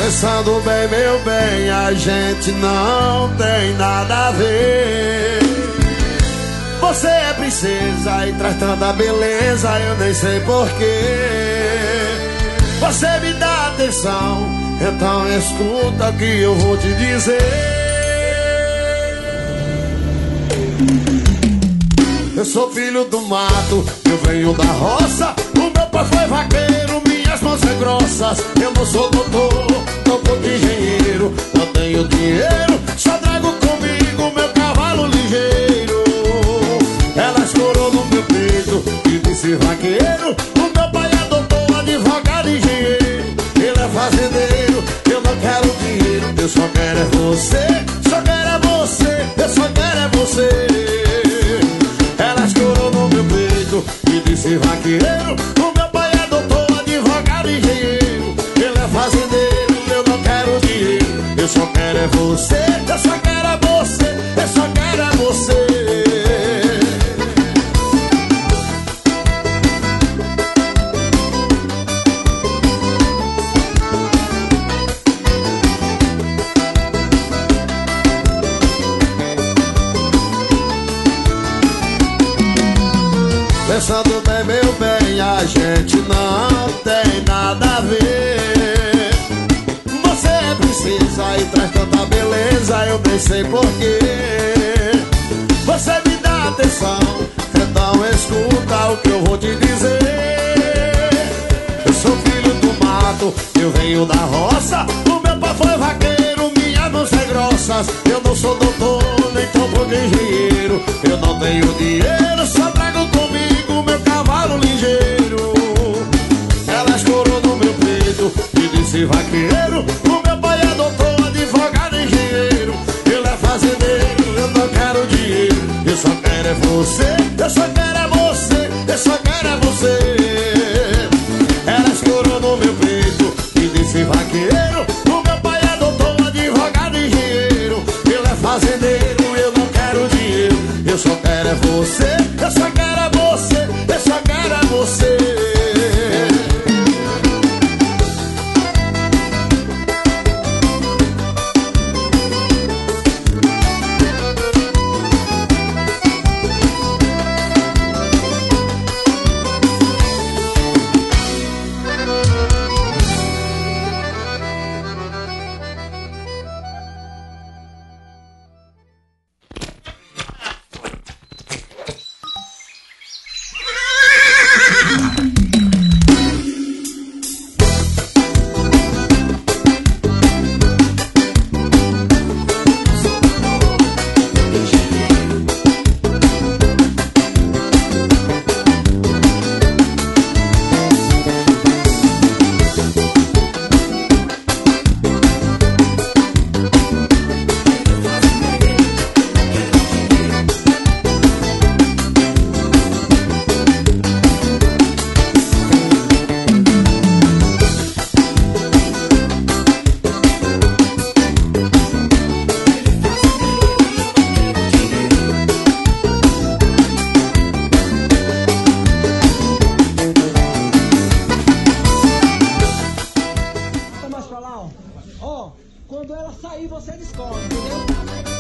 Pensando bem, meu bem, a gente não tem nada a ver. Você é princesa e traz tanta beleza, eu nem sei porquê. Você me dá atenção, então escuta o que eu vou te dizer. Eu sou filho do mato, eu venho da roça. O meu pai foi vaqueiro, minhas mãos são grossas. Eu não sou doutor, não sou engenheiro. Não tenho dinheiro, só trago comigo meu cavalo ligeiro. Ela escorou no meu peito e disse vaqueiro. O meu pai é doutor, advogado, engenheiro. Ele é fazendeiro, eu não quero dinheiro. Eu só quero é você, só quero é você, eu só quero é você. Ela escorou no meu peito e disse vaqueiro. O meu pai é doutor, advogado, engenheiro. Ele é fazendeiro, eu não quero dinheiro. Eu só quero é você, eu só quero é você, eu só quero é você. Pensando bem, meu bem, a gente não tem nada a ver. Você é princesa e traz tanta beleza, eu nem sei porquê. Você me dá atenção, então escuta o que eu vou te dizer. Eu sou filho do mato, eu venho da roça. O meu pai foi vaqueiro, minhas mãos são grossas. Eu não sou doutor, nem tampouco engenheiro. Eu não tenho dinheiro, só trago comigo meu cavalo ligeiro. Ela escorou no meu peito e disse vaqueiro. O meu pai é doutor, advogado, engenheiro. Ele é fazendeiro, eu não quero dinheiro. Eu só quero é você, eu só quero é você, eu só quero é você. Ela escorou no meu peito e disse vaqueiro. O meu pai é doutor, advogado, engenheiro. Ele é fazendeiro, eu não quero dinheiro. Eu só quero é você, eu só quero é você, eu só quero é você. Quando ela sair, você descobre, entendeu?